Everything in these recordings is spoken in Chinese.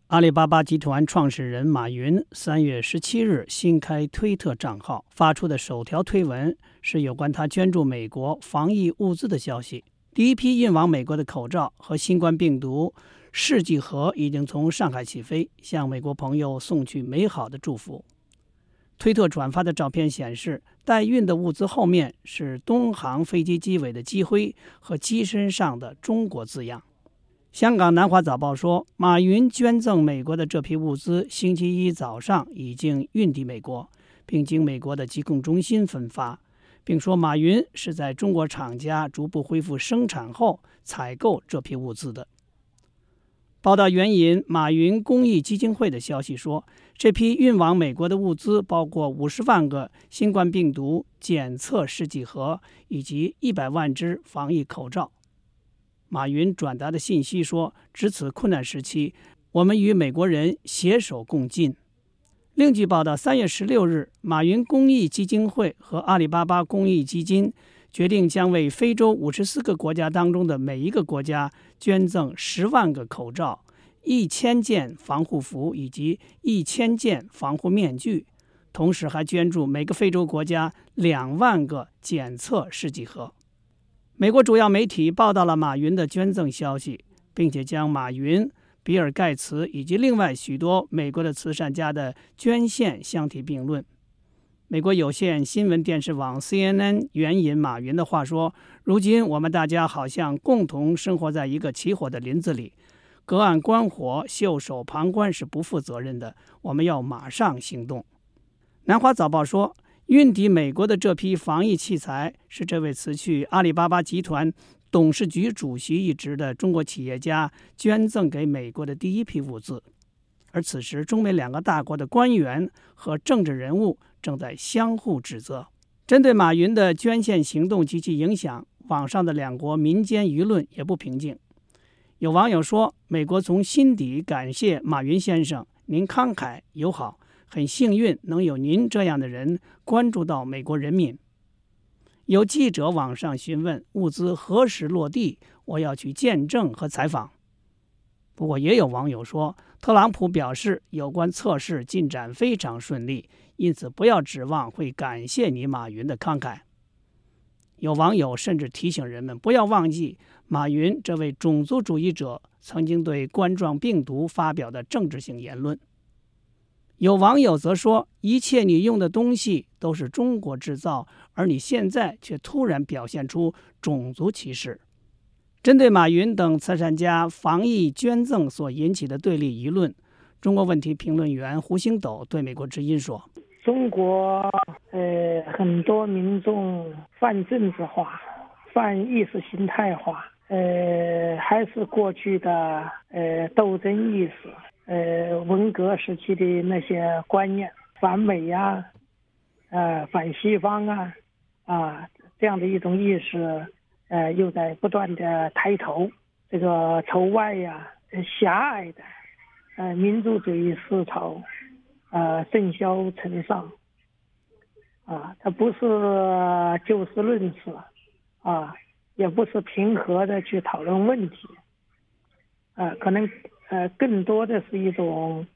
阿里巴巴集团创始人马云3月17日新开推特账号，发出的首条推文是有关他捐助美国防疫物资的消息。第一批运往美国的口罩和新冠病毒试剂盒已经从上海起飞，向美国朋友送去美好的祝福。推特转发的照片显示，代运的物资后面是东航飞机机尾的机徽和机身上的中国字样。香港南华早报说，马云捐赠美国的这批物资星期一早上已经运抵美国，并经美国的疾控中心分发，并说马云是在中国厂家逐步恢复生产后采购这批物资的。报道援引马云公益基金会的消息说，这批运往美国的物资包括50万个新冠病毒检测试剂盒以及100万只防疫口罩。马云转达的信息说，值此困难时期，我们与美国人携手共进。另据报道，3月16日，马云公益基金会和阿里巴巴公益基金决定将为非洲54个国家当中的每一个国家捐赠10万个口罩、1000件防护服以及1000件防护面具，同时还捐助每个非洲国家2万个检测试剂盒。美国主要媒体报道了马云的捐赠消息，并且将马云、比尔·盖茨以及另外许多美国的慈善家的捐献相提并论。美国有线新闻电视网 CNN 援引马云的话说，如今我们大家好像共同生活在一个起火的林子里，隔岸观火、袖手旁观是不负责任的，我们要马上行动。南华早报说，运抵美国的这批防疫器材是这位辞去阿里巴巴集团董事局主席一职的中国企业家捐赠给美国的第一批物资。而此时，中美两个大国的官员和政治人物正在相互指责。针对马云的捐献行动及其影响，网上的两国民间舆论也不平静。有网友说，美国从心底感谢马云先生，您慷慨友好，很幸运能有您这样的人关注到美国人民。有记者网上询问物资何时落地，我要去见证和采访。不过也有网友说，特朗普表示有关测试进展非常顺利，因此不要指望会感谢你马云的慷慨。有网友甚至提醒人们不要忘记马云这位种族主义者曾经对冠状病毒发表的政治性言论。有网友则说，一切你用的东西都是中国制造，而你现在却突然表现出种族歧视。针对马云等慈善家防疫捐赠所引起的对立舆论，中国问题评论员胡星斗对美国之音说， 中国很多民众泛政治化、泛意识形态化，还是过去的斗争意识。文革时期的那些观念，反美呀、反西方这样的一种意识，又在不断的抬头。这个仇外狭隘的民族主义思潮，盛嚣尘上，它不是就事论事，也不是平和的去讨论问题，可能更多的是一种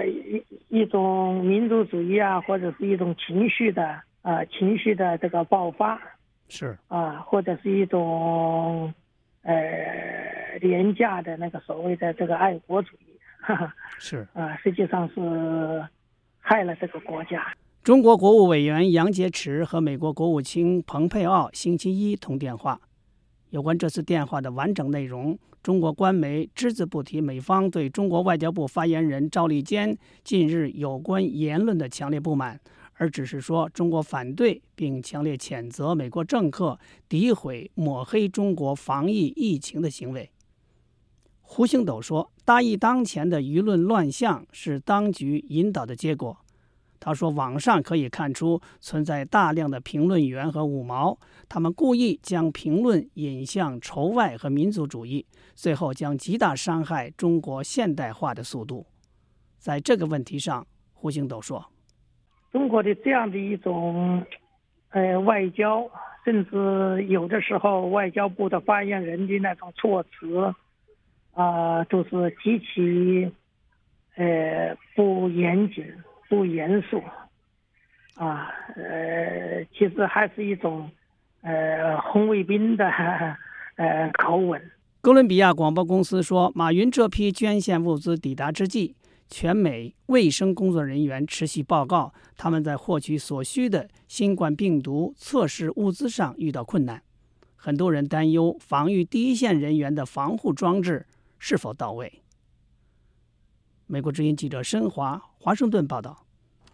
民族主义或者是一种情绪的这个爆发， 是或者是一种廉价的那个所谓的这个爱国主义， 是实际上是害了这个国家。 中国国务委员杨洁篪和美国国务卿蓬佩奥星期一通电话，有关这次电话的完整内容，中国官媒只字不提美方对中国外交部发言人赵立坚近日有关言论的强烈不满，而只是说中国反对并强烈谴责美国政客诋毁抹黑中国防疫疫情的行为。胡星斗说，大义当前的舆论乱象是当局引导的结果。他说，网上可以看出存在大量的评论员和五毛，他们故意将评论引向仇外和民族主义，最后将极大伤害中国现代化的速度。在这个问题上，胡星斗说， 中国的这样的一种外交，甚至有的时候外交部的发言人的那种措辞都是极其不严谨、不严肃啊，其实还是一种红卫兵的口吻。 哥伦比亚广播公司说，马云这批捐献物资抵达之际，全美卫生工作人员持续报告他们在获取所需的新冠病毒测试物资上遇到困难。很多人担忧防御第一线人员的防护装置是否到位。美国之音记者申华，华盛顿报道。